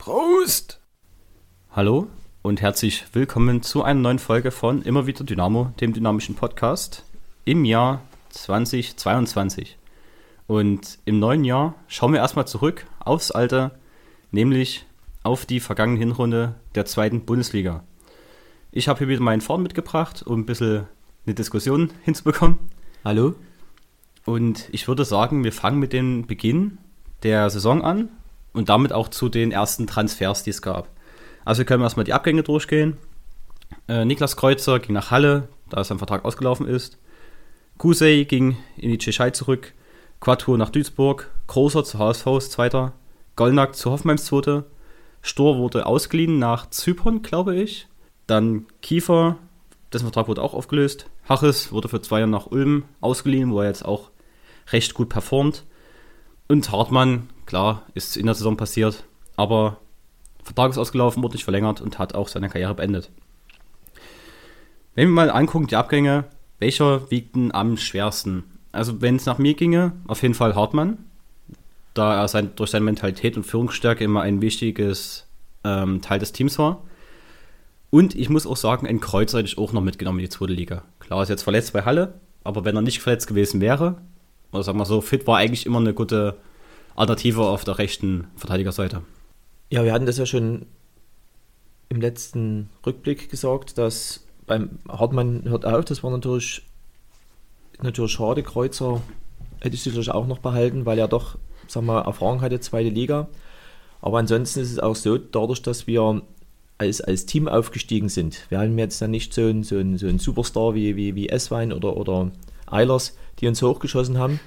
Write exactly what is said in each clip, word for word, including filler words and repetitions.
Prost! Hallo und herzlich willkommen zu einer neuen Folge von Immer wieder Dynamo, dem dynamischen Podcast im Jahr zweitausendzweiundzwanzig. Und im neuen Jahr schauen wir erstmal zurück aufs Alte, nämlich auf die vergangene Hinrunde der zweiten Bundesliga. Ich habe hier wieder meinen Vorn mitgebracht, um ein bisschen eine Diskussion hinzubekommen. Hallo? Und ich würde sagen, wir fangen mit dem Beginn der Saison an und damit auch zu den ersten Transfers, die es gab. Also wir können erstmal die Abgänge durchgehen. Äh, Niklas Kreuzer ging nach Halle, da sein Vertrag ausgelaufen ist. Kusey ging in die Tschechei zurück. Quattro nach Duisburg. Großer zu H S V ist Zweiter. Gollnack zu Hoffenheims Zweite. Stor wurde ausgeliehen nach Zypern, glaube ich. Dann Kiefer, dessen Vertrag wurde auch aufgelöst. Harris wurde für zwei Jahre nach Ulm ausgeliehen, wo er jetzt auch recht gut performt. Und Hartmann, klar, ist in der Saison passiert, aber Vertrag ist ausgelaufen, wurde nicht verlängert und hat auch seine Karriere beendet. Wenn wir mal angucken, die Abgänge, welcher wiegt denn am schwersten? Also wenn es nach mir ginge, auf jeden Fall Hartmann, da er sein, durch seine Mentalität und Führungsstärke immer ein wichtiges ähm, Teil des Teams war. Und ich muss auch sagen, ein Kreuzer hätte ich auch noch mitgenommen in die zweite Liga. Klar, er ist jetzt verletzt bei Halle, aber wenn er nicht verletzt gewesen wäre, oder sagen wir so, fit war eigentlich immer eine gute Alternative auf der rechten Verteidigerseite. Ja, wir hatten das ja schon im letzten Rückblick gesagt, dass beim Hartmann hört auf, das war natürlich, natürlich schade. Kreuzer hätte ich sicherlich auch noch behalten, weil er doch, sagen wir, Erfahrung hatte, zweite Liga. Aber ansonsten ist es auch so, dadurch, dass wir als, als Team aufgestiegen sind. Wir haben jetzt dann nicht so einen, so einen, so einen Superstar wie, wie, wie Esswein oder, oder Eilers, die uns hochgeschossen haben.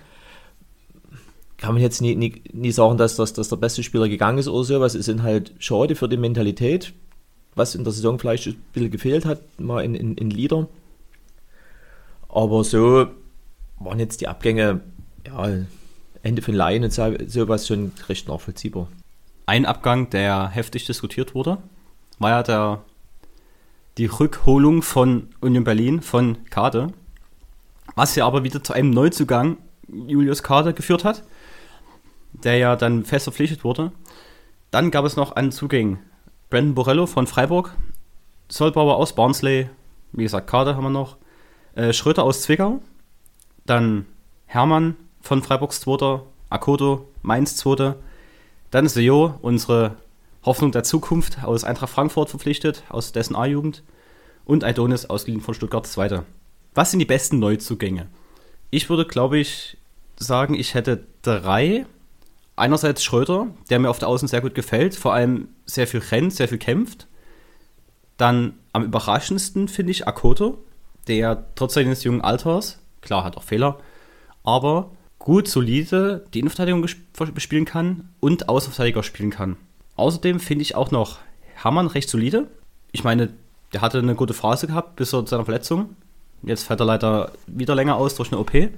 Kann man jetzt nie, nie, nie sagen, dass, dass, dass der beste Spieler gegangen ist oder sowas. Es sind halt schade für die Mentalität, was in der Saison vielleicht ein bisschen gefehlt hat, mal in, in, in Lieder. Aber so waren jetzt die Abgänge, ja, Ende von Laien und so, sowas schon recht nachvollziehbar. Ein Abgang, der heftig diskutiert wurde, war ja der, die Rückholung von Union Berlin von Kade, was ja aber wieder zu einem Neuzugang Julius Kade geführt hat, der ja dann fest verpflichtet wurde. Dann gab es noch an Zugängen Brandon Borello von Freiburg, Solbauer aus Barnsley, wie gesagt Kade haben wir noch, äh, Schröter aus Zwickau, dann Hermann von Freiburgs Zweiter, Akoto, Mainz Zweiter, dann Seo, unsere Hoffnung der Zukunft, aus Eintracht Frankfurt verpflichtet, aus dessen A-Jugend, und Aidonis ausgeliehen von Stuttgart Zweiter. Was sind die besten Neuzugänge? Ich würde, glaube ich, sagen, ich hätte drei. Einerseits Schröter, der mir auf der Außen sehr gut gefällt, vor allem sehr viel rennt, sehr viel kämpft. Dann am überraschendsten finde ich Akoto, der trotz seines jungen Alters, klar, hat auch Fehler, aber gut, solide die Innenverteidigung gesp- spielen kann und Außenverteidiger spielen kann. Außerdem finde ich auch noch Hermann recht solide. Ich meine, der hatte eine gute Phase gehabt bis zu seiner Verletzung. Jetzt fällt er leider wieder länger aus durch eine O P.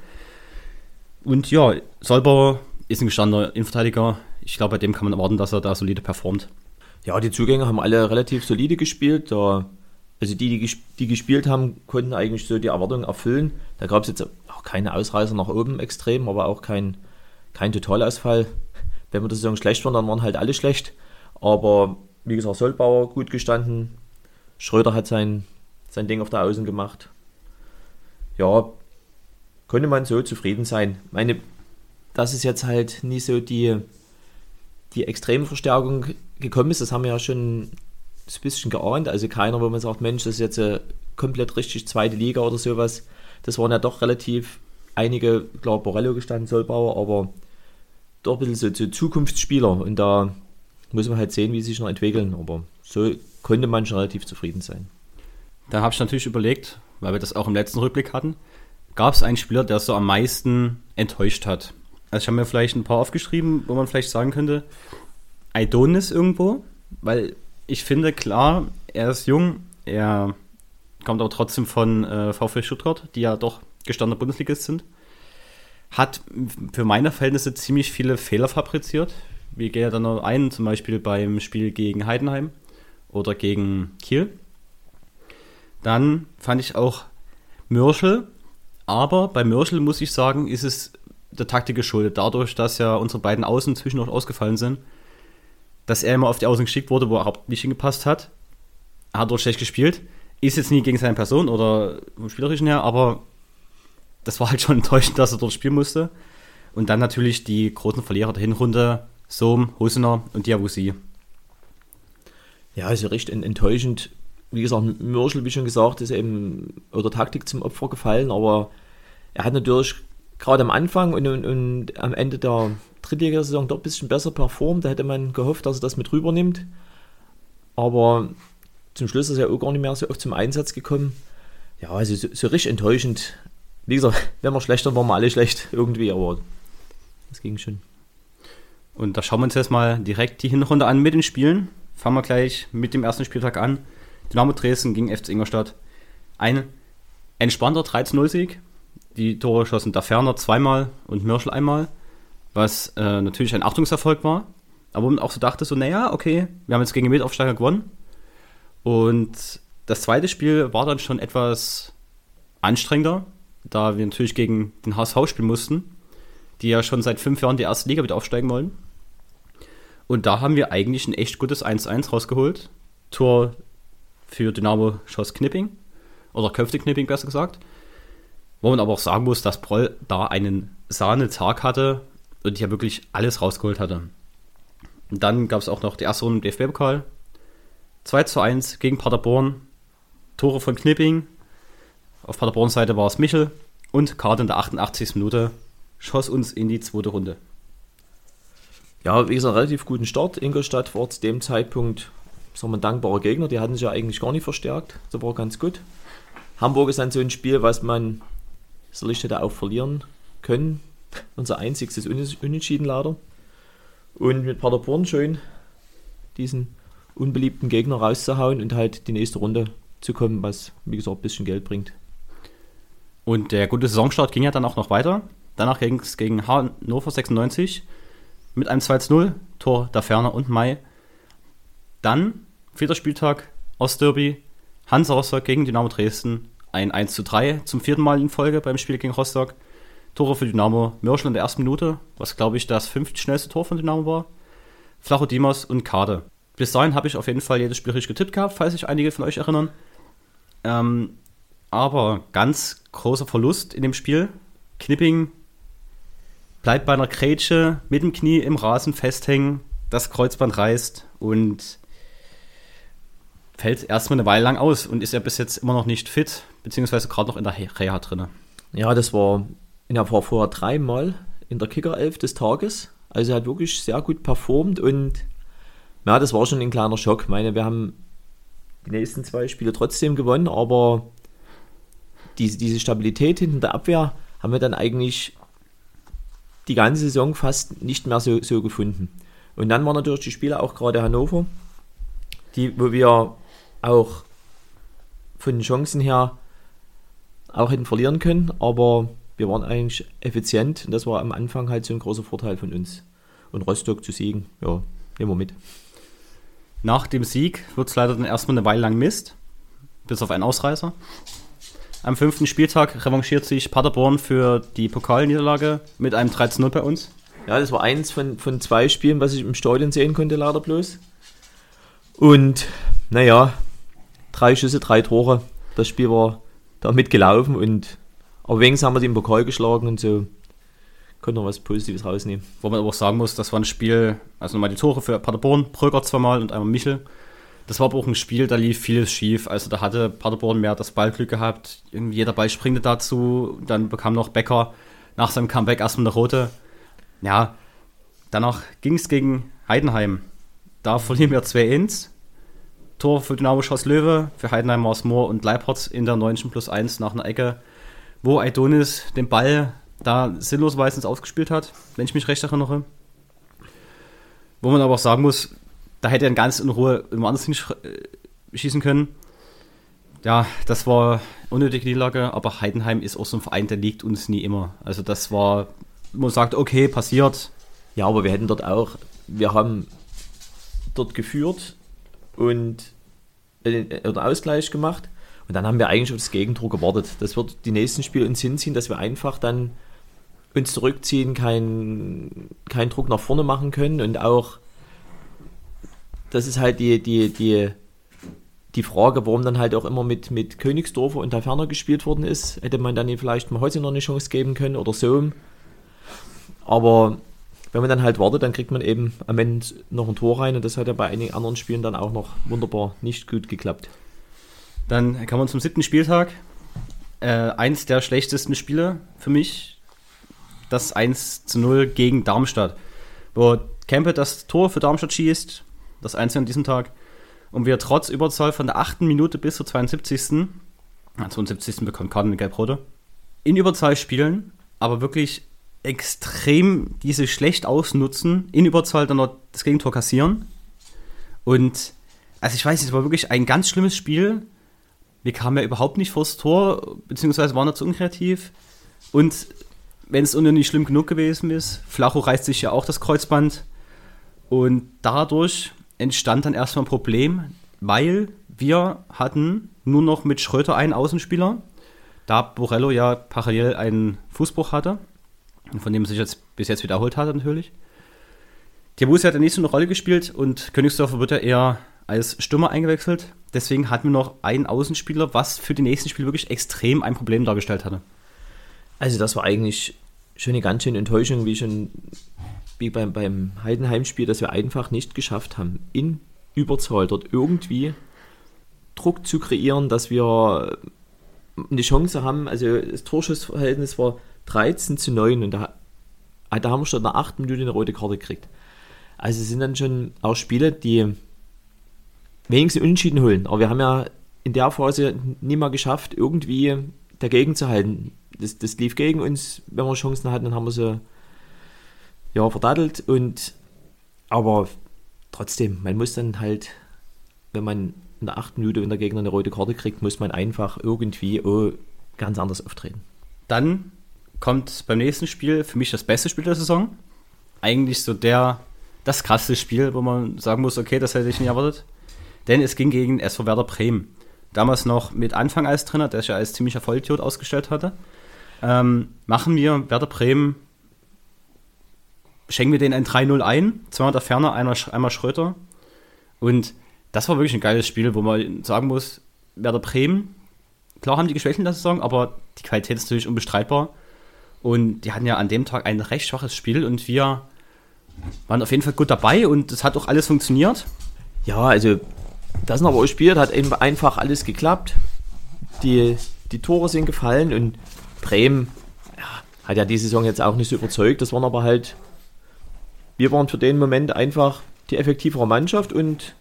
Und ja, Solbauer ist ein gestandener Innenverteidiger. Ich glaube, bei dem kann man erwarten, dass er da solide performt. Ja, die Zugänge haben alle relativ solide gespielt. Da, also die, die, die gespielt haben, konnten eigentlich so die Erwartungen erfüllen. Da gab es jetzt auch keine Ausreißer nach oben extrem, aber auch kein, kein Totalausfall. Wenn wir das Saison schlecht waren, dann waren halt alle schlecht. Aber wie gesagt, Solbauer gut gestanden. Schröder hat sein, sein Ding auf der Außen gemacht. Ja, konnte man so zufrieden sein. Meine, dass es jetzt halt nie so die, die extreme Verstärkung gekommen ist, das haben wir ja schon ein bisschen geahnt. Also keiner, wo man sagt, Mensch, das ist jetzt eine komplett richtig zweite Liga oder sowas. Das waren ja doch relativ einige, klar, Borello gestanden, Solbauer, aber doch ein bisschen so, so Zukunftsspieler. Und da muss man halt sehen, wie sie sich noch entwickeln. Aber so konnte man schon relativ zufrieden sein. Da habe ich natürlich überlegt, weil wir das auch im letzten Rückblick hatten, gab es einen Spieler, der so am meisten enttäuscht hat. Also ich habe mir vielleicht ein paar aufgeschrieben, wo man vielleicht sagen könnte, Aidonis irgendwo, weil ich finde, klar, er ist jung, er kommt aber trotzdem von äh, VfL Stuttgart, die ja doch gestandener Bundesligist sind, hat für meine Verhältnisse ziemlich viele Fehler fabriziert. Wir gehen ja dann noch ein, zum Beispiel beim Spiel gegen Heidenheim oder gegen Kiel. Dann fand ich auch Mörschel, aber bei Mörschel muss ich sagen, ist es der Taktik geschuldet. Dadurch, dass ja unsere beiden Außen zwischendurch ausgefallen sind, dass er immer auf die Außen geschickt wurde, wo er überhaupt nicht hingepasst hat. Er hat dort schlecht gespielt. Ist jetzt nie gegen seine Person oder vom Spielerischen her, aber das war halt schon enttäuschend, dass er dort spielen musste. Und dann natürlich die großen Verlierer der Hinrunde, Sohm, Hossener und Diawusi. Ja, also recht enttäuschend. Wie gesagt, Mörschel, wie schon gesagt, ist eben oder Taktik zum Opfer gefallen, aber er hat natürlich gerade am Anfang und, und, und am Ende der Drittligasaison doch ein bisschen besser performt. Da hätte man gehofft, dass er das mit rübernimmt. Aber zum Schluss ist er auch gar nicht mehr so oft zum Einsatz gekommen. Ja, also so, so richtig enttäuschend. Wie gesagt, wenn wir schlechter, waren wir alle schlecht irgendwie, aber das ging schon. Und da schauen wir uns jetzt mal direkt die Hinrunde an mit den Spielen. Fangen wir gleich mit dem ersten Spieltag an. Dynamo Dresden gegen F C Ingolstadt. Ein entspannter drei zu null Sieg. Die Tore schossen da Ferner zweimal und Mörschel einmal, was äh, natürlich ein Achtungserfolg war. Aber man auch so dachte, so, naja, okay, wir haben jetzt gegen den Mitaufsteiger gewonnen. Und das zweite Spiel war dann schon etwas anstrengender, da wir natürlich gegen den H S V spielen mussten, die ja schon seit fünf Jahren die erste Liga wieder aufsteigen wollen. Und da haben wir eigentlich ein echt gutes eins zu eins rausgeholt. Tor für Dynamo schoss Knipping, oder köpfte Knipping besser gesagt. Wo man aber auch sagen muss, dass Broll da einen Sahne-Tag hatte und ja wirklich alles rausgeholt hatte. Und dann gab es auch noch die erste Runde im D F B-Pokal. zwei zu eins gegen Paderborn. Tore von Knipping. Auf Paderborns Seite war es Michel. Und Karte in der achtundachtzigsten Minute schoss uns in die zweite Runde. Ja, wie gesagt, relativ guten Start. Ingolstadt war zu dem Zeitpunkt, sagen wir, ein dankbarer Gegner. Die hatten sich ja eigentlich gar nicht verstärkt. Das war ganz gut. Hamburg ist dann so ein Spiel, was man sicherlich hätte auch verlieren können. Unser einziges Unentschieden leider. Und mit Paderborn schön diesen unbeliebten Gegner rauszuhauen und halt die nächste Runde zu kommen, was, wie gesagt, ein bisschen Geld bringt. Und der gute Saisonstart ging ja dann auch noch weiter. Danach ging es gegen Hannover sechsundneunzig mit einem zwei zu null, Tor da Ferner und May. Dann, vierter Spieltag, Ostderby, Hansa Rostock gegen Dynamo Dresden, ein eins zu drei zum vierten Mal in Folge beim Spiel gegen Rostock. Tore für Dynamo, Mörschel in der ersten Minute, was glaube ich das fünfte schnellste Tor von Dynamo war. Flacho Dimos und Kade. Bis dahin habe ich auf jeden Fall jedes Spiel richtig getippt gehabt, falls sich einige von euch erinnern. Ähm, aber ganz großer Verlust in dem Spiel. Knipping bleibt bei einer Grätsche mit dem Knie im Rasen festhängen, das Kreuzband reißt und fällt erstmal eine Weile lang aus und ist ja bis jetzt immer noch nicht fit, beziehungsweise gerade noch in der Reha drin. Ja, das war, er war vorher dreimal in der Kickerelf des Tages. Also er hat wirklich sehr gut performt und ja, das war schon ein kleiner Schock. Ich meine, wir haben die nächsten zwei Spiele trotzdem gewonnen, aber diese, diese Stabilität hinter der Abwehr haben wir dann eigentlich die ganze Saison fast nicht mehr so, so gefunden. Und dann waren natürlich die Spiele auch gerade Hannover, die, wo wir auch von den Chancen her auch hätten verlieren können, aber wir waren eigentlich effizient und das war am Anfang halt so ein großer Vorteil von uns. Und Rostock zu siegen, ja, nehmen wir mit. Nach dem Sieg wird es leider dann erstmal eine Weile lang Mist, bis auf einen Ausreißer. Am fünften Spieltag revanchiert sich Paderborn für die Pokalniederlage mit einem drei zu null bei uns. Ja, das war eins von, von zwei Spielen, was ich im Stadion sehen konnte, leider bloß. Und, naja, drei Schüsse, drei Tore. Das Spiel war da mitgelaufen und aber wenigstens haben wir den Pokal geschlagen und so konnten wir was Positives rausnehmen. Wo man aber auch sagen muss, das war ein Spiel, also nochmal die Tore für Paderborn, Bröger zweimal und einmal Michel. Das war aber auch ein Spiel, da lief vieles schief. Also da hatte Paderborn mehr das Ballglück gehabt. Irgendwie jeder Ball springte dazu. Dann bekam noch Becker nach seinem Comeback erstmal eine rote. Ja, danach ging es gegen Heidenheim. Da verlieren wir zwei eins. Tor für Dynamo schoss Löwe, für Heidenheim war es Mohr und Leibhardt in der neunzig plus eins nach einer Ecke, wo Aidonis den Ball da sinnlos meistens ausgespielt hat, wenn ich mich recht erinnere. Wo man aber auch sagen muss, da hätte er ganz in Ruhe irgendwo anders hinschießen können. Ja, das war unnötige Niederlage, aber Heidenheim ist auch so ein Verein, der liegt uns nie immer. Also das war, man sagt, okay, passiert. Ja, aber wir hätten dort auch, wir haben dort geführt und äh, oder Ausgleich gemacht und dann haben wir eigentlich auf das Gegentor gewartet. Das wird die nächsten Spiele uns hinziehen, dass wir einfach dann uns zurückziehen, keinen kein Druck nach vorne machen können und auch das ist halt die, die, die, die Frage, warum dann halt auch immer mit, mit Königsdorfer und Taverner gespielt worden ist. Hätte man dann vielleicht mal heute noch eine Chance geben können oder so. Aber wenn man dann halt wartet, dann kriegt man eben am Ende noch ein Tor rein und das hat ja bei einigen anderen Spielen dann auch noch wunderbar nicht gut geklappt. Dann kommen wir zum siebten Spieltag. Äh, eins der schlechtesten Spiele für mich, das eins zu null gegen Darmstadt, wo Kempe das Tor für Darmstadt schießt, das einzige an diesem Tag, und wir trotz Überzahl von der achten Minute bis zur zweiundsiebzigsten zweiundsiebzigsten bekommt Karten eine Gelb-Rote, in Überzahl spielen, aber wirklich extrem diese schlecht ausnutzen, in Überzahl dann noch das Gegentor kassieren. Und also ich weiß, es war wirklich ein ganz schlimmes Spiel. Wir kamen ja überhaupt nicht vors Tor, beziehungsweise waren da zu unkreativ. Und wenn es unten nicht schlimm genug gewesen ist, Flacho reißt sich ja auch das Kreuzband. Und dadurch entstand dann erstmal ein Problem, weil wir hatten nur noch mit Schröter einen Außenspieler, da Borello ja parallel einen Fußbruch hatte, von dem sich jetzt bis jetzt wiederholt hat natürlich. Diabuse hat ja nicht so eine Rolle gespielt und Königsdorfer wird ja eher als Stürmer eingewechselt. Deswegen hatten wir noch einen Außenspieler, was für die nächsten Spiele wirklich extrem ein Problem dargestellt hatte. Also das war eigentlich schon eine ganz schöne Enttäuschung, wie schon wie beim, beim Heidenheim-Spiel, dass wir einfach nicht geschafft haben, in Überzahl dort irgendwie Druck zu kreieren, dass wir eine Chance haben. Also das Torschussverhältnis war dreizehn zu neun und da, da haben wir schon in der achten Minute eine rote Karte gekriegt. Also es sind dann schon auch Spiele, die wenigstens Unentschieden holen. Aber wir haben ja in der Phase nie mal geschafft, irgendwie dagegen zu halten. Das, das lief gegen uns, wenn wir Chancen hatten, dann haben wir sie ja, verdattelt. Und, aber trotzdem, man muss dann halt, wenn man in der achten Minute, wenn der Gegner eine rote Karte kriegt, muss man einfach irgendwie oh, ganz anders auftreten. Dann kommt beim nächsten Spiel für mich das beste Spiel der Saison. Eigentlich so der, das krasseste Spiel, wo man sagen muss, okay, das hätte ich nicht erwartet. Denn es ging gegen S V Werder Bremen. Damals noch mit Anfang als Trainer, der sich ja als ziemlicher Vollidiot ausgestellt hatte. Ähm, machen wir Werder Bremen, schenken wir denen ein drei null ein. Zweimal der Ferner, einmal, einmal Schröter. Und das war wirklich ein geiles Spiel, wo man sagen muss, Werder Bremen, klar haben die geschwächt in der Saison, aber die Qualität ist natürlich unbestreitbar. Und die hatten ja an dem Tag ein recht schwaches Spiel und wir waren auf jeden Fall gut dabei und es hat auch alles funktioniert. Ja, also das sind aber auch Spiele, da hat eben einfach alles geklappt. Die, die Tore sind gefallen und Bremen ja, hat ja die Saison jetzt auch nicht so überzeugt. Das waren aber halt, wir waren für den Moment einfach die effektivere Mannschaft und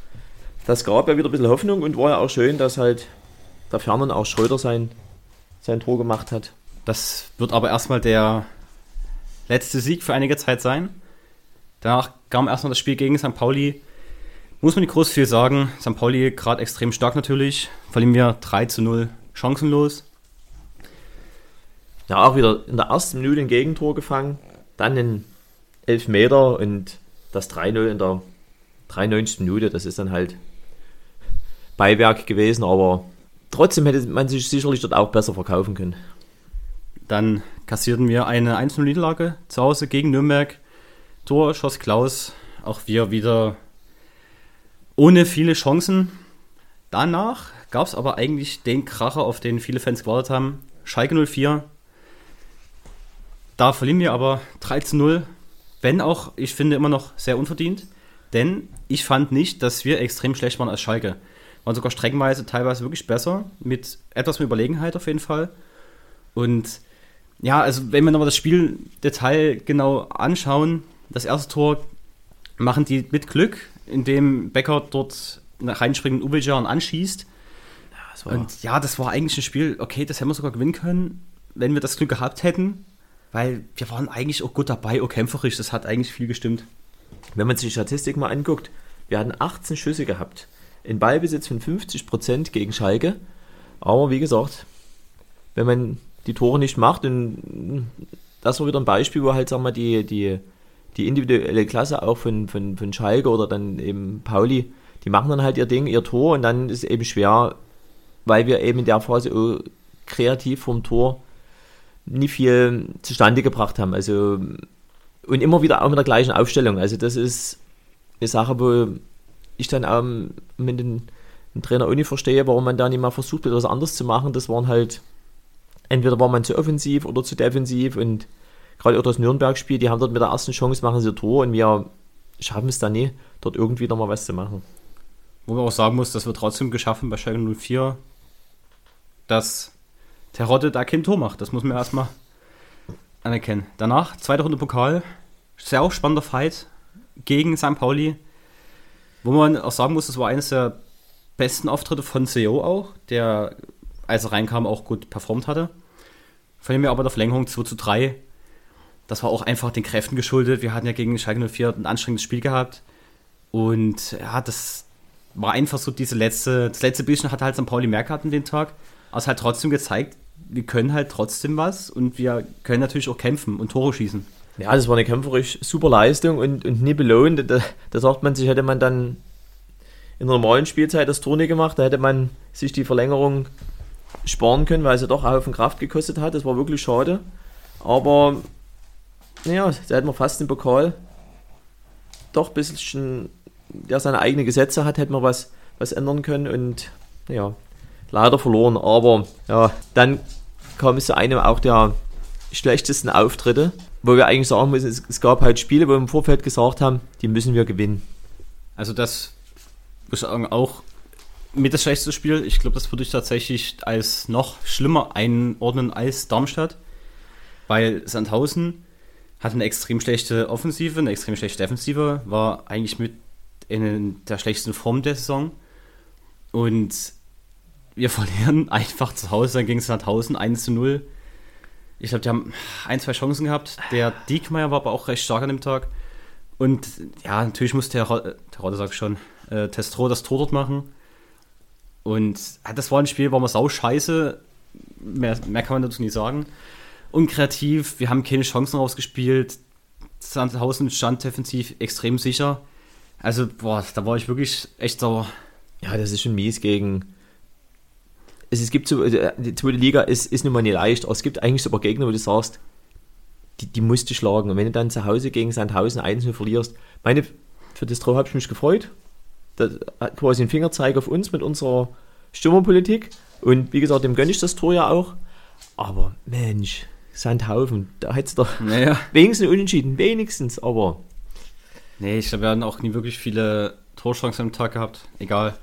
das gab ja wieder ein bisschen Hoffnung und war ja auch schön, dass halt der Ferner und auch Schröder sein, sein Tor gemacht hat. Das wird aber erstmal der letzte Sieg für einige Zeit sein. Danach kam erstmal das Spiel gegen Sankt Pauli. Muss man nicht groß viel sagen. Sankt Pauli gerade extrem stark natürlich. Verlieren wir drei zu null chancenlos. Ja, auch wieder in der ersten Minute ein Gegentor gefangen. Dann ein Elfmeter und das drei null in der dreiundneunzigsten Minute. Das ist dann halt Beiwerk gewesen, aber trotzdem hätte man sich sicherlich dort auch besser verkaufen können. Dann kassierten wir eine eins null Niederlage zu Hause gegen Nürnberg. Tor schoss Klaus. Auch wir wieder ohne viele Chancen. Danach gab es aber eigentlich den Kracher, auf den viele Fans gewartet haben. Schalke null vier. Da verlieren wir aber drei zu null. Wenn auch, ich finde, immer noch sehr unverdient. Denn ich fand nicht, dass wir extrem schlecht waren als Schalke. Waren sogar streckenweise teilweise wirklich besser. Mit etwas mehr Überlegenheit auf jeden Fall. Und ja, also wenn wir nochmal das Spieldetail genau anschauen, das erste Tor machen die mit Glück, indem Becker dort reinspringt, Uwejan anschießt. Ja, das war und ja, das war eigentlich ein Spiel, okay, das hätten wir sogar gewinnen können, wenn wir das Glück gehabt hätten, weil wir waren eigentlich auch gut dabei, auch kämpferisch, das hat eigentlich viel gestimmt. Wenn man sich die Statistik mal anguckt, wir hatten achtzehn Schüsse gehabt, in Ballbesitz von fünfzig Prozent gegen Schalke, aber wie gesagt, wenn man die Tore nicht macht, und das war wieder ein Beispiel, wo halt, sagen wir, die, die, die individuelle Klasse auch von, von, von Schalke oder dann eben Pauli, die machen dann halt ihr Ding, ihr Tor und dann ist es eben schwer, weil wir eben in der Phase kreativ vom Tor nie viel zustande gebracht haben. Also und immer wieder auch mit der gleichen Aufstellung. Also das ist eine Sache, wo ich dann auch mit den, den Trainer auch nicht verstehe, warum man da nicht mal versucht, etwas anderes zu machen. Das waren halt, entweder war man zu offensiv oder zu defensiv und gerade auch das Nürnberg-Spiel, die haben dort mit der ersten Chance machen sie ein Tor und wir schaffen es dann nie, dort irgendwie nochmal was zu machen. Wo man auch sagen muss, dass wir trotzdem geschaffen bei Schalke null vier, dass Terodde da kein Tor macht. Das muss man erstmal anerkennen. Danach, zweite Runde Pokal, sehr auch spannender Fight gegen Sankt Pauli, wo man auch sagen muss, das war eines der besten Auftritte von C O auch, der, als er reinkam, auch gut performt hatte. Von dem her aber der Verlängerung zwei zu drei. Das war auch einfach den Kräften geschuldet. Wir hatten ja gegen Schalke null vier ein anstrengendes Spiel gehabt. Und ja, das war einfach so diese letzte, das letzte bisschen hat halt Sankt Pauli mehr gehabt an den Tag. Aber es hat trotzdem gezeigt, wir können halt trotzdem was und wir können natürlich auch kämpfen und Tore schießen. Ja, das war eine kämpferisch super Leistung und, und nie belohnt. Da, da sagt man sich, hätte man dann in der normalen Spielzeit das Tor nicht gemacht, da hätte man sich die Verlängerung sparen können, weil es ja doch einen Haufen Kraft gekostet hat. Das war wirklich schade. Aber naja, da hätten wir fast den Pokal doch ein bisschen, der seine eigenen Gesetze hat, hätten wir was, was ändern können und ja, leider verloren. Aber ja, dann kam es zu einem auch der schlechtesten Auftritte, wo wir eigentlich sagen müssen, es, es gab halt Spiele, wo wir im Vorfeld gesagt haben, die müssen wir gewinnen. Also das muss ich sagen, auch mit das schlechteste Spiel. Ich glaube, das würde ich tatsächlich als noch schlimmer einordnen als Darmstadt, weil Sandhausen hat eine extrem schlechte Offensive, eine extrem schlechte Defensive, war eigentlich mit in der schlechtesten Form der Saison und wir verlieren einfach zu Hause dann gegen Sandhausen eins zu null. Ich glaube, die haben ein, zwei Chancen gehabt. Der Diekmeyer war aber auch recht stark an dem Tag. Und ja, natürlich musste der Terodde, sag ich schon, äh, Testro das Tor dort machen. Und ja, das war ein Spiel, war mal sau scheiße. Mehr, mehr kann man dazu nicht sagen. Unkreativ, wir haben keine Chancen rausgespielt. Sandhausen stand defensiv extrem sicher. Also, boah, da war ich wirklich echt sauer. Ja, das ist schon mies gegen... Es, es gibt so, die zweite Liga ist, ist nun mal nicht leicht, aber es gibt eigentlich so ein paar Gegner, wo du sagst, die, die musst du schlagen. Und wenn du dann zu Hause gegen Sandhausen eins null verlierst, meine, für das Tor habe ich mich gefreut. Das hat quasi ein Fingerzeig auf uns mit unserer Stürmerpolitik. Und wie gesagt, dem gönne ich das Tor ja auch. Aber Mensch, Sandhausen, da hättest du doch naja. wenigstens unentschieden, wenigstens, aber... Nee, ich glaube, wir hatten auch nie wirklich viele Torchancen am Tag gehabt. Egal.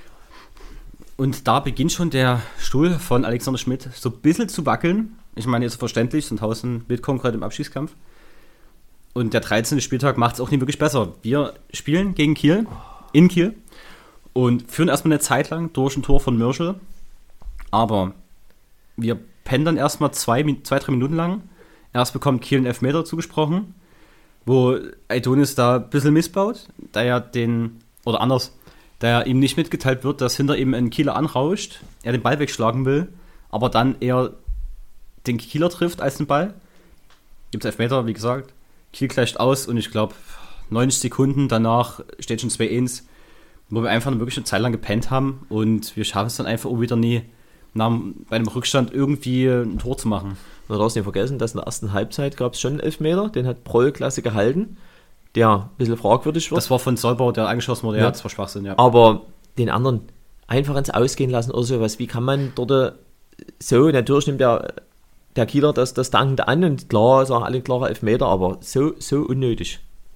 Und da beginnt schon der Stuhl von Alexander Schmidt so ein bisschen zu wackeln. Ich meine, ist verständlich, Sandhausen mitkommt gerade im Abschießkampf. Und der dreizehnte Spieltag macht es auch nicht wirklich besser. Wir spielen gegen Kiel, in Kiel, und führen erstmal eine Zeit lang durch ein Tor von Mürschel. Aber wir pennen dann erstmal zwei, zwei, drei Minuten lang. Erst bekommt Kiel einen Elfmeter zugesprochen, wo Aidonis da ein bisschen missbaut, da er den, oder anders, da er ihm nicht mitgeteilt wird, dass hinter ihm ein Kieler anrauscht, er den Ball wegschlagen will, aber dann eher den Kieler trifft als den Ball. Gibt es Elfmeter, wie gesagt. Kiel gleicht aus und ich glaube, neunzig Sekunden danach steht schon zwei eins, wo wir einfach wirklich eine Zeit lang gepennt haben und wir schaffen es dann einfach auch wieder nie, nach, bei einem Rückstand irgendwie ein Tor zu machen. Du darfst nicht vergessen, dass in der ersten Halbzeit gab es schon einen Elfmeter, den hat Proll klasse gehalten, der ein bisschen fragwürdig wird. Das war von Solbau, der angeschossen wurde, ja, ja, das war Schwachsinn, ja. Aber den anderen einfach ins Ausgehen lassen oder sowas, wie kann man dort so, natürlich nimmt der, der Kieler das, das dankend an und klar, sagen alle klare Elfmeter, aber so, so unnötig.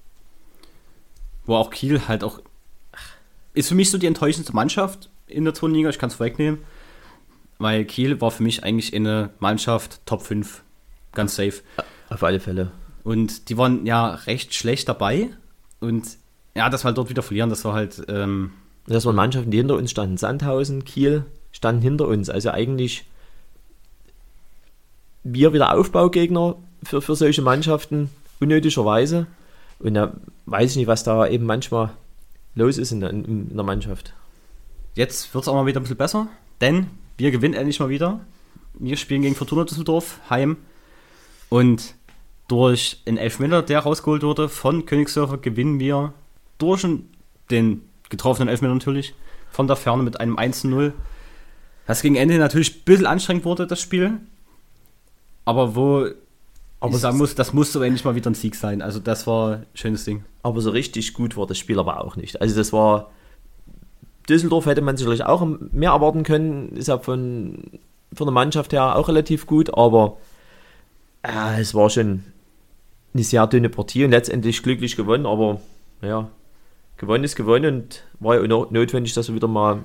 Wo auch Kiel halt auch, ist für mich so die enttäuschendste Mannschaft in der zweiten Liga, ich kann es vorwegnehmen, weil Kiel war für mich eigentlich eine Mannschaft Top fünf, ganz safe. Auf alle Fälle. Und die waren ja recht schlecht dabei und ja, dass wir halt dort wieder verlieren, das war halt... Ähm das waren Mannschaften, die hinter uns standen. Sandhausen, Kiel standen hinter uns, also eigentlich wir wieder Aufbaugegner für, für solche Mannschaften, unnötigerweise. Und da weiß ich nicht, was da eben manchmal los ist in der, in der Mannschaft. Jetzt wird es auch mal wieder ein bisschen besser, denn wir gewinnen endlich mal wieder. Wir spielen gegen Fortuna Düsseldorf, heim. Und durch einen Elfmeter, der rausgeholt wurde von Königsdörfer, gewinnen wir durch den getroffenen Elfmeter natürlich von der Ferne mit einem eins zu null. Das gegen Ende natürlich ein bisschen anstrengend wurde, das Spiel. Aber wo aber ich sagen muss, das musste endlich mal wieder ein Sieg sein. Also das war ein schönes Ding. Aber so richtig gut war das Spiel aber auch nicht. Also das war Düsseldorf hätte man sicherlich auch mehr erwarten können. Ist ja von, von der Mannschaft her auch relativ gut, aber äh, es war schon eine sehr dünne Partie und letztendlich glücklich gewonnen, aber ja, gewonnen ist gewonnen und war ja auch notwendig, dass wir wieder mal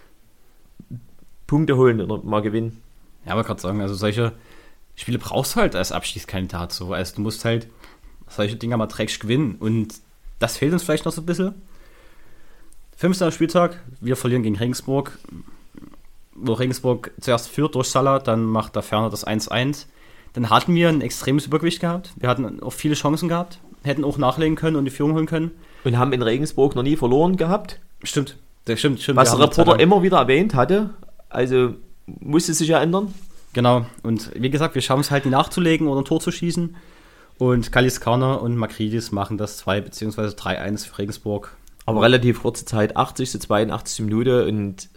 Punkte holen oder mal gewinnen. Ja, aber gerade sagen, also solche Spiele brauchst du halt als Abstiegskandidat so. Also du musst halt solche Dinger mal dreckig gewinnen und das fehlt uns vielleicht noch so ein bisschen. Fünfter Spieltag, wir verlieren gegen Regensburg, wo Regensburg zuerst führt durch Salah, dann macht der Ferner das eins eins. Dann hatten wir ein extremes Übergewicht gehabt. Wir hatten auch viele Chancen gehabt, hätten auch nachlegen können und die Führung holen können. Und haben in Regensburg noch nie verloren gehabt. Stimmt, das stimmt, stimmt. Was der Reporter immer wieder erwähnt hatte, also musste sich ja ändern. Genau, und wie gesagt, wir schaffen es halt nie nachzulegen oder ein Tor zu schießen. Und Kallis Karner und Makridis machen das zwei bzw. drei eins für Regensburg. Aber relativ kurze Zeit, achtzigste, zweiundachtzigste Minute und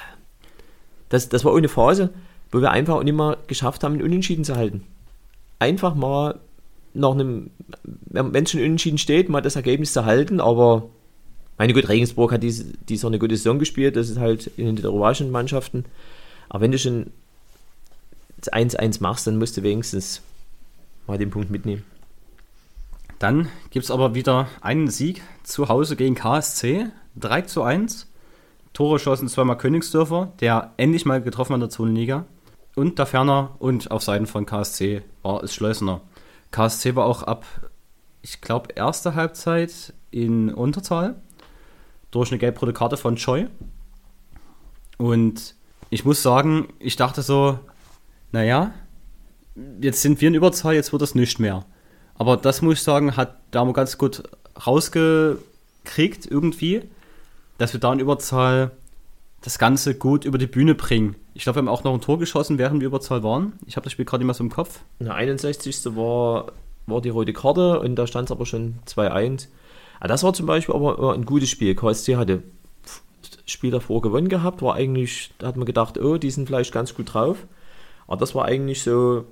das, das war ohne Phase, wo wir einfach nicht mehr geschafft haben, einen Unentschieden zu halten. Einfach mal nach einem, wenn es schon Unentschieden steht, mal das Ergebnis zu halten, aber meine gut, Regensburg hat diese, diese eine gute Saison gespielt, das ist halt in den europäischen Mannschaften, aber wenn du schon das eins eins machst, dann musst du wenigstens mal den Punkt mitnehmen. Dann gibt es aber wieder einen Sieg zu Hause gegen K S C, drei zu eins. Tore schossen zweimal Königsdörfer, der endlich mal getroffen hat in der Zonenliga. Und der Ferner und auf Seiten von K S C war es Schleusener. K S C war auch ab, ich glaube, erste Halbzeit in Unterzahl durch eine gelb-rote Karte von Choi. Und ich muss sagen, ich dachte so, naja, jetzt sind wir in Überzahl, jetzt wird das nicht mehr. Aber das, muss ich sagen, hat Damo ganz gut rausgekriegt irgendwie, dass wir da in Überzahl das Ganze gut über die Bühne bringen. Ich glaube, wir haben auch noch ein Tor geschossen, während wir Überzahl waren. Ich habe das Spiel gerade nicht mehr so im Kopf. In der einundsechzigste war, war die rote Karte und da stand es aber schon zwei eins. Ah, das war zum Beispiel aber ein gutes Spiel. K S C hatte das Spiel davor gewonnen gehabt, war eigentlich, da hat man gedacht, oh, die sind vielleicht ganz gut drauf. Aber das war eigentlich so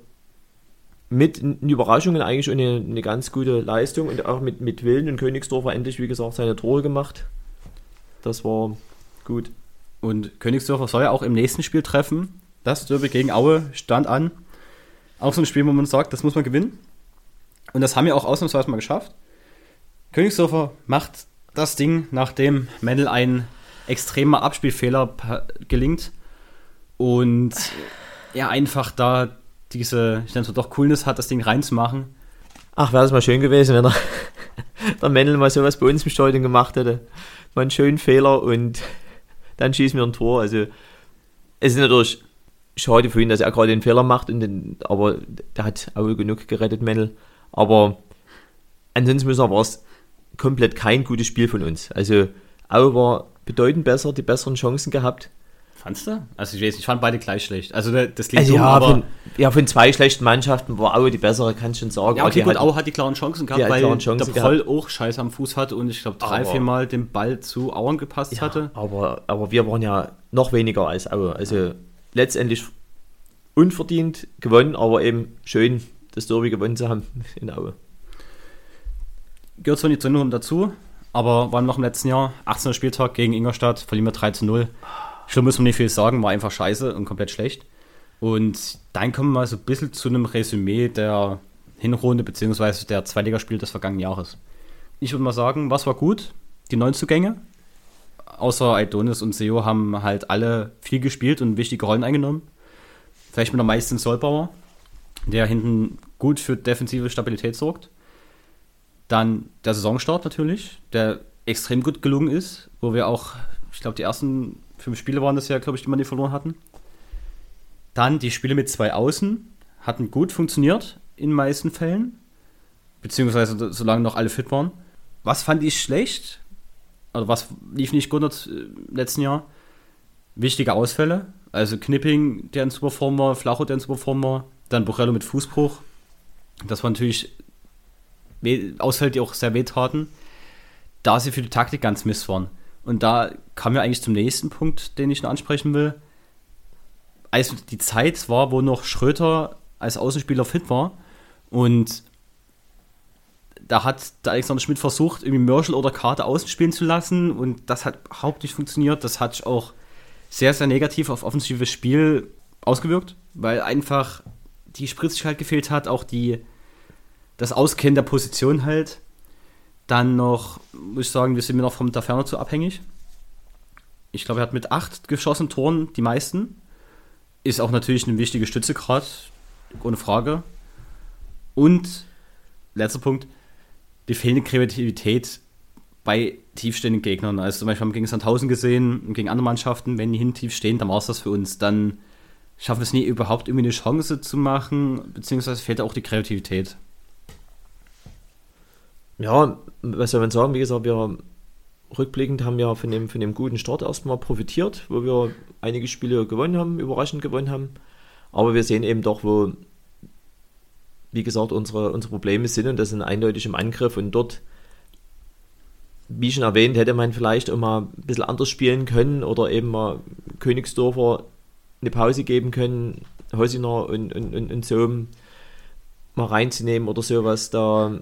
mit den Überraschungen eigentlich eine, eine ganz gute Leistung und auch mit, mit Willen und Königsdorfer endlich, wie gesagt, seine Tore gemacht. Das war gut. Und Königsdörfer soll ja auch im nächsten Spiel treffen. Das Derby gegen Aue stand an. Auch so ein Spiel, wo man sagt, das muss man gewinnen. Und das haben wir auch ausnahmsweise mal geschafft. Königsdörfer macht das Ding, nachdem Mendel ein extremer Abspielfehler gelingt. Und er einfach da diese, ich nenne es mal doch Coolness hat, das Ding reinzumachen. Ach, wäre das mal schön gewesen, wenn der, der Mendel mal sowas bei uns im Stadion gemacht hätte. Mal einen schönen Fehler und dann schießen wir ein Tor. Also es ist natürlich schade für ihn, dass er gerade den Fehler macht, und den, aber der hat auch genug gerettet, Mendel. Aber ansonsten müssen wir, war es komplett kein gutes Spiel von uns. Also Aue war bedeutend besser, die besseren Chancen gehabt. Fandst du? Also ich weiß nicht, ich fand beide gleich schlecht. Also das klingt also dumm, ja, aber... Von, ja, von zwei schlechten Mannschaften war Aue die bessere, kannst du schon sagen. Ja, okay, gut, hat, Aue hat die klaren Chancen gehabt, weil Chancen der Proll auch Scheiß am Fuß hatte und ich glaube drei, vier Mal den Ball zu Auern gepasst ja, hatte. Aber, aber wir waren ja noch weniger als Aue. Also letztendlich unverdient gewonnen, aber eben schön, das Derby gewonnen zu haben in Aue. Gehört zwar nicht zur Erinnerung dazu, aber waren noch im letzten Jahr, achtzehnter Spieltag gegen Ingolstadt, verlieren wir drei zu null. Schlimm muss man nicht viel sagen, war einfach scheiße und komplett schlecht. Und dann kommen wir mal so ein bisschen zu einem Resümee der Hinrunde bzw. der Zweitligaspiele des vergangenen Jahres. Ich würde mal sagen, was war gut? Die Neuzugänge, außer Aidonis und Seo, haben halt alle viel gespielt und wichtige Rollen eingenommen. Vielleicht mit am meisten Solbauer, der hinten gut für defensive Stabilität sorgt. Dann der Saisonstart natürlich, der extrem gut gelungen ist, wo wir auch, ich glaube, die ersten fünf Spiele waren das ja, glaube ich, die wir nicht verloren hatten. Dann die Spiele mit zwei Außen hatten gut funktioniert in den meisten Fällen, beziehungsweise solange noch alle fit waren. Was fand ich schlecht? Also was lief nicht gut im letzten Jahr? Wichtige Ausfälle, also Knipping, der in Superform war, Flacho, der in Superform war, dann Borrello mit Fußbruch. Das war natürlich Ausfälle, die auch sehr weh taten, da sie für die Taktik ganz Mist waren. Und da kamen wir eigentlich zum nächsten Punkt, den ich noch ansprechen will. Als die Zeit war, wo noch Schröter als Außenspieler fit war und da hat der Alexander Schmidt versucht, irgendwie Merschel oder Karte außen spielen zu lassen und das hat überhaupt nicht funktioniert. Das hat sich auch sehr, sehr negativ auf offensives Spiel ausgewirkt, weil einfach die Spritzigkeit gefehlt hat, auch die, das Auskennen der Position halt. Dann noch, muss ich sagen, wir sind mir noch vom Taferner zu abhängig. Ich glaube, er hat mit acht geschossenen Toren die meisten. Ist auch natürlich eine wichtige Stütze gerade, ohne Frage. Und, letzter Punkt, die fehlende Kreativität bei tiefstehenden Gegnern. Also zum Beispiel haben wir gegen Sandhausen gesehen und gegen andere Mannschaften, wenn die hin tief stehen, dann war es das für uns. Dann schaffen wir es nie, überhaupt irgendwie eine Chance zu machen, beziehungsweise fehlt auch die Kreativität. Ja, was soll man sagen? Wie gesagt, wir rückblickend haben wir von dem, von dem guten Start erstmal profitiert, wo wir einige Spiele gewonnen haben, überraschend gewonnen haben. Aber wir sehen eben doch, wo, wie gesagt, unsere, unsere Probleme sind und das sind eindeutig im Angriff. Und dort, wie schon erwähnt, hätte man vielleicht auch mal ein bisschen anders spielen können oder eben mal Königsdorfer eine Pause geben können, Hosiner und, und, und, und so mal reinzunehmen oder sowas. Da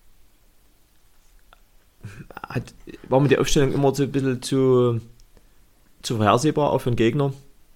Hat, war mir die Aufstellung immer so ein bisschen zu, zu vorhersehbar, auch für den Gegner.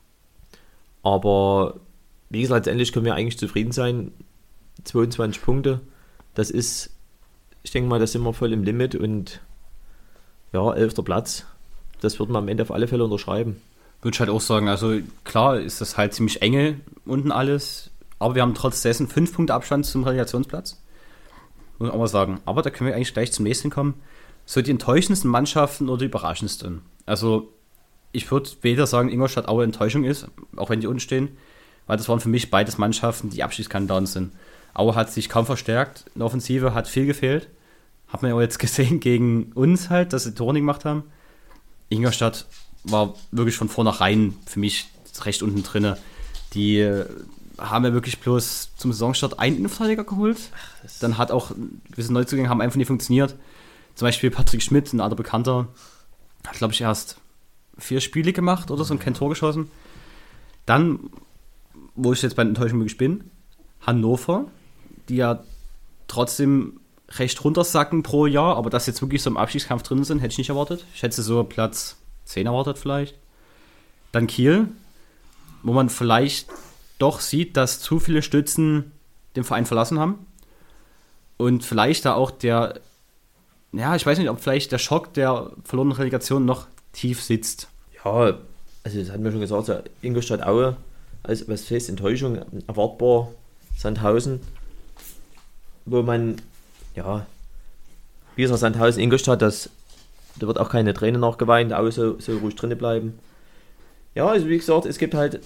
Aber wie gesagt, letztendlich können wir eigentlich zufrieden sein. zweiundzwanzig Punkte, das ist, ich denke mal, da sind wir voll im Limit und ja, elfter Platz, das wird man am Ende auf alle Fälle unterschreiben. Würde ich halt auch sagen, also klar ist das halt ziemlich enge unten alles, aber wir haben trotz dessen fünf Punkte Abstand zum Relegationsplatz. Muss man auch mal sagen. Aber da können wir eigentlich gleich zum nächsten kommen. So die enttäuschendsten Mannschaften oder die überraschendsten. Also ich würde weder sagen, Ingolstadt Aue Enttäuschung ist, auch wenn die unten stehen, weil das waren für mich beides Mannschaften, die Abstiegskandidaten sind. Aue hat sich kaum verstärkt, in der Offensive hat viel gefehlt. Hat man ja auch jetzt gesehen gegen uns halt, dass sie Tore nicht gemacht haben. Ingolstadt war wirklich von vornherein für mich recht unten drin. Die äh, haben ja wirklich bloß zum Saisonstart einen Innenverteidiger geholt. Ach, dann hat auch gewisse Neuzugänge haben einfach nicht funktioniert. Zum Beispiel Patrick Schmidt, ein anderer Bekannter, hat, glaube ich, erst vier Spiele gemacht oder so und kein Tor geschossen. Dann, wo ich jetzt bei den Enttäuschungen wirklich bin, Hannover, die ja trotzdem recht runtersacken pro Jahr, aber dass jetzt wirklich so im Abstiegskampf drin sind, hätte ich nicht erwartet. Ich hätte so Platz zehn erwartet vielleicht. Dann Kiel, wo man vielleicht doch sieht, dass zu viele Stützen den Verein verlassen haben. Und vielleicht da auch der, ja, ich weiß nicht, ob vielleicht der Schock der verlorenen Relegation noch tief sitzt. Ja, also das hatten wir schon gesagt, so Ingolstadt Aue, also was heißt Enttäuschung, erwartbar, Sandhausen, wo man, ja, wie gesagt, Sandhausen, Ingolstadt, das, da wird auch keine Träne nachgeweint, Aue soll, soll ruhig drinnen bleiben. Ja, also wie gesagt, es gibt halt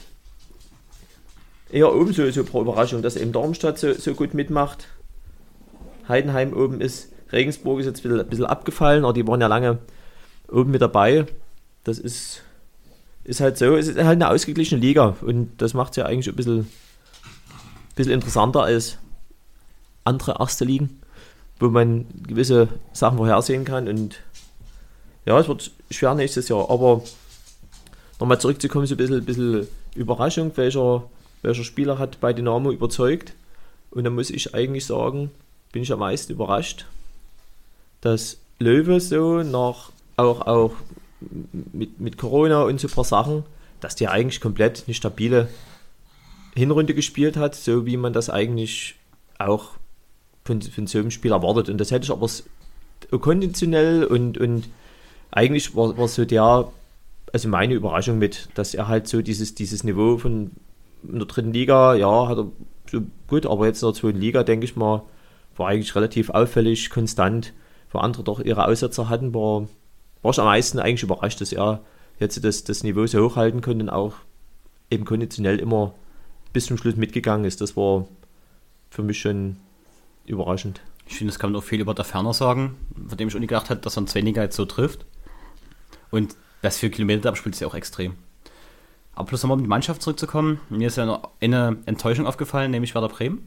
eher oben so, so pro Überraschung, dass eben Darmstadt so, so gut mitmacht. Heidenheim oben ist, Regensburg ist jetzt ein bisschen, ein bisschen abgefallen, aber die waren ja lange oben mit dabei. Das ist, ist halt so, es ist halt eine ausgeglichene Liga und das macht es ja eigentlich ein bisschen, ein bisschen interessanter als andere erste Ligen, wo man gewisse Sachen vorhersehen kann und ja, es wird schwer nächstes Jahr, aber nochmal zurückzukommen, so ein bisschen, ein bisschen Überraschung, welcher, welcher Spieler hat bei Dynamo überzeugt und da muss ich eigentlich sagen, bin ich am meisten überrascht, dass Löwe so nach auch, auch mit, mit Corona und so ein paar Sachen, dass der eigentlich komplett eine stabile Hinrunde gespielt hat, so wie man das eigentlich auch von, von so einem Spiel erwartet. Und das hätte ich aber konditionell und, und eigentlich war, war so der, also meine Überraschung mit, dass er halt so dieses, dieses Niveau von in der dritten Liga, ja, hat er so gut, aber jetzt in der zweiten Liga, denke ich mal, war eigentlich relativ auffällig, konstant, wo andere doch ihre Aussetzer hatten, war, war ich am meisten eigentlich überrascht, dass er jetzt das, das Niveau so hochhalten konnte und auch eben konditionell immer bis zum Schluss mitgegangen ist. Das war für mich schon überraschend. Ich finde, das kann man auch viel über der Ferner sagen, von dem ich auch nicht gedacht habe, dass er in zwei Liga jetzt so trifft. Und das vier Kilometer abspielt, ist ja auch extrem. Aber bloß nochmal um die Mannschaft zurückzukommen, mir ist ja noch eine Enttäuschung aufgefallen, nämlich Werder Bremen.